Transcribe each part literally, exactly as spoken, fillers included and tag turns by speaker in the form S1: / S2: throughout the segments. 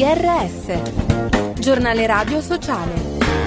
S1: G R S, giornale radio sociale.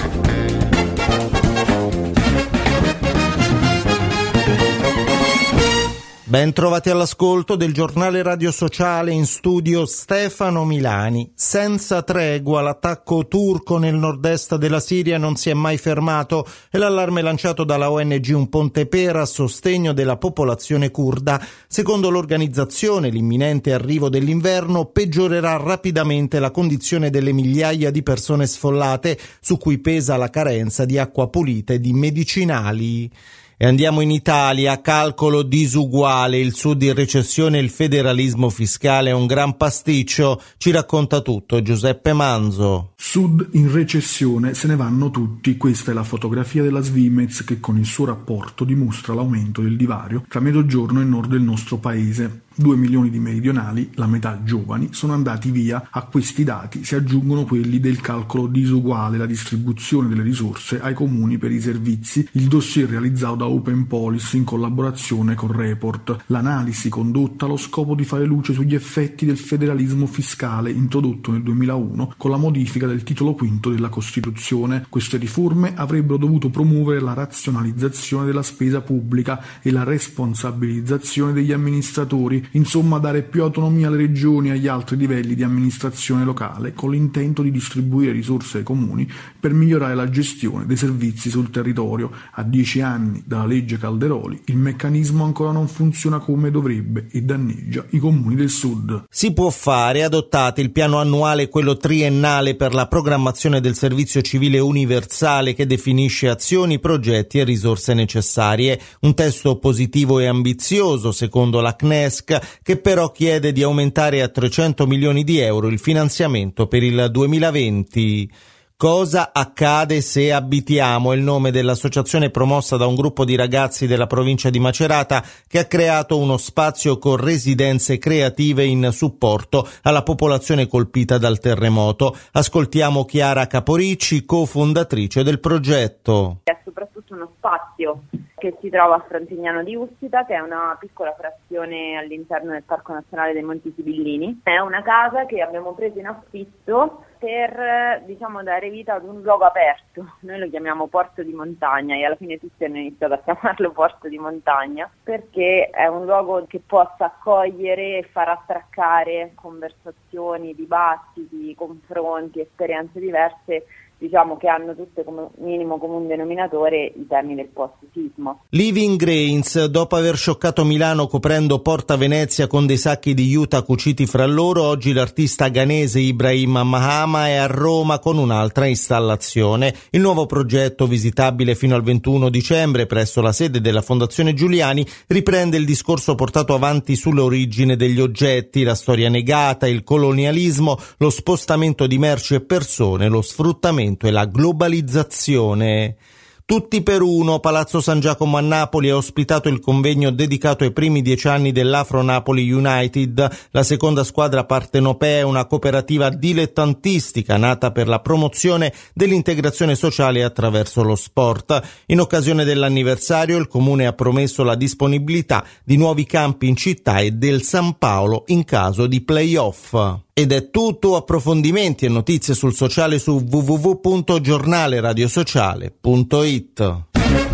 S2: Ben trovati all'ascolto del giornale radio sociale, in studio Stefano Milani. Senza tregua l'attacco turco nel nord-est della Siria non si è mai fermato e l'allarme lanciato dalla O N G Un Ponte Per a sostegno della popolazione curda. Secondo l'organizzazione, l'imminente arrivo dell'inverno peggiorerà rapidamente la condizione delle migliaia di persone sfollate, su cui pesa la carenza di acqua pulita e di medicinali. E andiamo in Italia, calcolo disuguale, il Sud in recessione e il federalismo fiscale è un gran pasticcio, ci racconta tutto Giuseppe Manzo.
S3: Sud in recessione, se ne vanno tutti, questa è la fotografia della Svimez che con il suo rapporto dimostra l'aumento del divario tra mezzogiorno e nord del nostro paese. Due milioni di meridionali, la metà giovani, sono andati via. A questi dati si aggiungono quelli del calcolo disuguale, la distribuzione delle risorse ai comuni per i servizi, il dossier realizzato da Open Policy in collaborazione con Report, l'analisi condotta allo scopo di fare luce sugli effetti del federalismo fiscale introdotto nel duemilauno con la modifica del titolo quinto della Costituzione. Queste riforme avrebbero dovuto promuovere la razionalizzazione della spesa pubblica e la responsabilizzazione degli amministratori. Insomma, dare più autonomia alle regioni e agli altri livelli di amministrazione locale con l'intento di distribuire risorse ai comuni per migliorare la gestione dei servizi sul territorio. A dieci anni dalla legge Calderoli il meccanismo ancora non funziona come dovrebbe e danneggia i comuni del Sud.
S2: Si può fare, adottate il piano annuale e quello triennale per la programmazione del servizio civile universale che definisce azioni, progetti e risorse necessarie. Un testo positivo e ambizioso secondo la C N E S C, che però chiede di aumentare a trecento milioni di euro il finanziamento per il duemilaventi. Cosa accade se abitiamo? È il nome dell'associazione promossa da un gruppo di ragazzi della provincia di Macerata che ha creato uno spazio con residenze creative in supporto alla popolazione colpita dal terremoto. Ascoltiamo Chiara Caporicci, cofondatrice del progetto.
S4: È soprattutto uno spazio che si trova a Frontignano di Ussita, che è una piccola frazione all'interno del Parco Nazionale dei Monti Sibillini. È una casa che abbiamo preso in affitto per, diciamo, dare vita ad un luogo aperto. Noi lo chiamiamo porto di montagna e alla fine tutti hanno iniziato a chiamarlo porto di montagna perché è un luogo che possa accogliere e far attraccare conversazioni, dibattiti, confronti, esperienze diverse, diciamo che hanno tutte come minimo comune denominatore i temi del post-sismo.
S2: Living Grains, dopo aver scioccato Milano coprendo Porta Venezia con dei sacchi di juta cuciti fra loro, oggi l'artista ghanese Ibrahim Mahama è a Roma con un'altra installazione. Il nuovo progetto, visitabile fino al ventuno dicembre presso la sede della Fondazione Giuliani, riprende il discorso portato avanti sull'origine degli oggetti, la storia negata, il colonialismo, lo spostamento di merci e persone, lo sfruttamento e la globalizzazione. Tutti per uno, Palazzo San Giacomo a Napoli ha ospitato il convegno dedicato ai primi dieci anni dell'Afro Napoli United, la seconda squadra partenopea, una cooperativa dilettantistica nata per la promozione dell'integrazione sociale attraverso lo sport. In occasione dell'anniversario il Comune ha promesso la disponibilità di nuovi campi in città e del San Paolo in caso di play-off. Ed è tutto, approfondimenti e notizie sul sociale su w w w punto giornale radio sociale punto i t.